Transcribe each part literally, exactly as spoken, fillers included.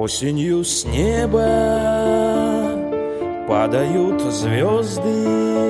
Осенью с неба падают звезды,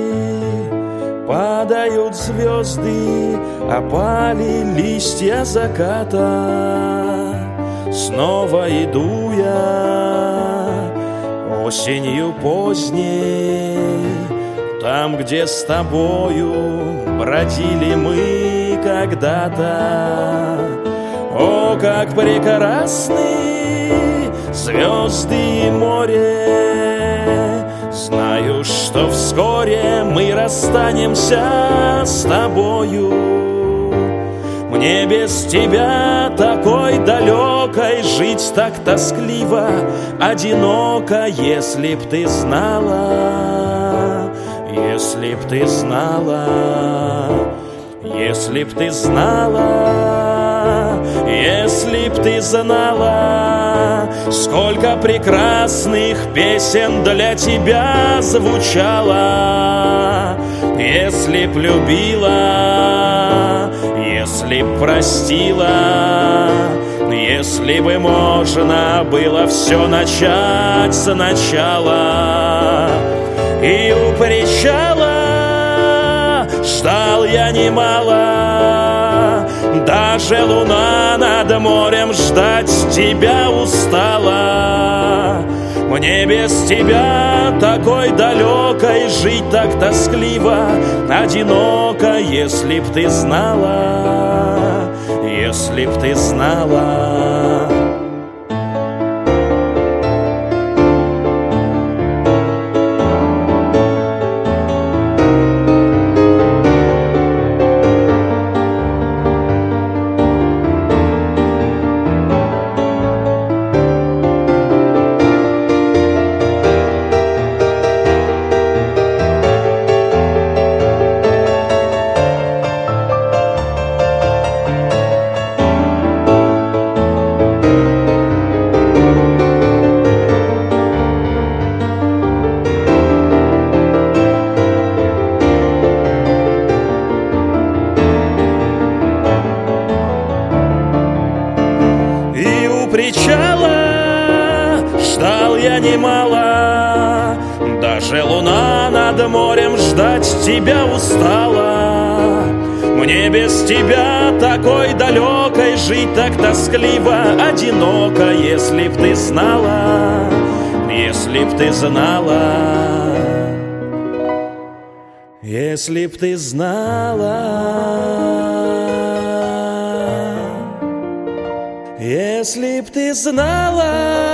падают звезды, опали листья заката. Снова иду я осенью поздней, там, где с тобою бродили мы когда-то. О, как прекрасны звезды и море! Знаю, что вскоре мы расстанемся с тобою. Мне без тебя такой далекой жить так тоскливо, одиноко, если б ты знала, если б ты знала, если б ты знала, если б ты знала, сколько прекрасных песен для тебя звучало. Если б любила, если б простила, если бы можно было все начать сначала. И у причала ждал я немало, даже луна над морем ждать тебя устала. Мне без тебя такой далекой жить так тоскливо, одиноко, если б ты знала, если б ты знала. Причала ждал я немало, даже луна над морем ждать тебя устала. Мне без тебя такой далекой жить так тоскливо, одиноко, если б ты знала, если б ты знала, если б ты знала. Если б ты знала.